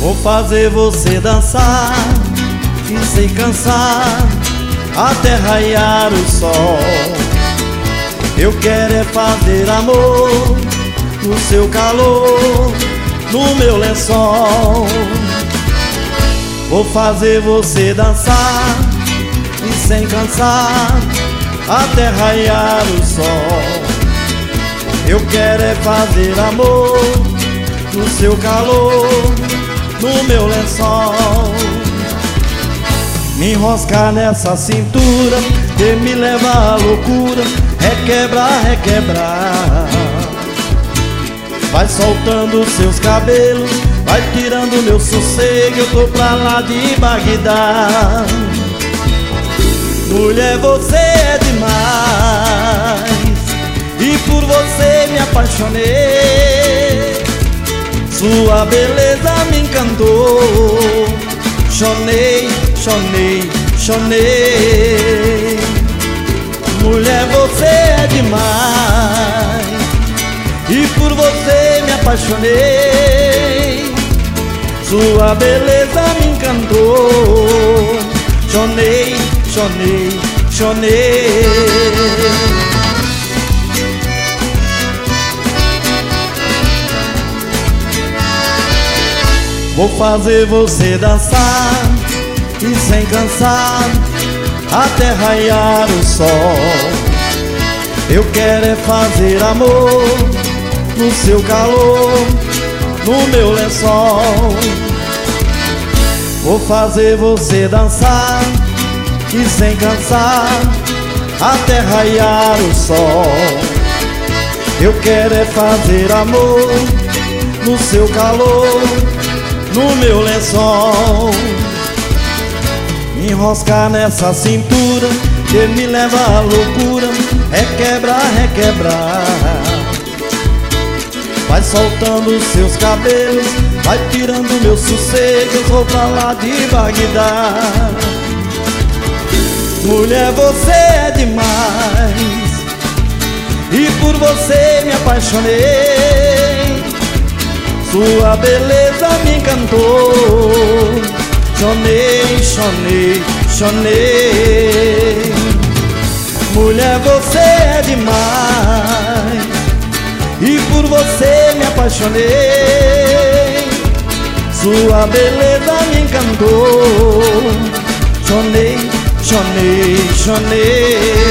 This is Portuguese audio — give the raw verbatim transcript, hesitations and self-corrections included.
Vou fazer você dançar e sem cansar até raiar o sol. Eu quero é fazer amor no seu calor, no meu lençol. Vou fazer você dançar e sem cansar até raiar o sol. Eu quero é fazer amor no seu calor, no meu lençol. Me enroscar nessa cintura que me leva à loucura, requebrar, requebrar. Vai soltando seus cabelos, vai tirando meu sossego, eu tô pra lá de Bagdá. Mulher, você é demais e por você me apaixonei. Sua beleza me encantou, chonei, chonei, chonei. Mulher, você é demais e por você me apaixonei. Sua beleza me encantou, chonei, chonei, chonei. Vou fazer você dançar e sem cansar até raiar o sol. Eu quero é fazer amor no seu calor, no meu lençol. Vou fazer você dançar e sem cansar até raiar o sol. Eu quero é fazer amor no seu calor, no meu lençol. Me enroscar nessa cintura que me leva à loucura, requebrar, requebrar. Vai soltando seus cabelos, vai tirando meu sossego, eu vou pra lá de Bagdá. Mulher, você é demais e por você me apaixonei. Sua beleza me encantou, chonei, chonei, chonei. Mulher, você é demais e por você me apaixonei. Sua beleza me encantou, chonei, chonei, chonei.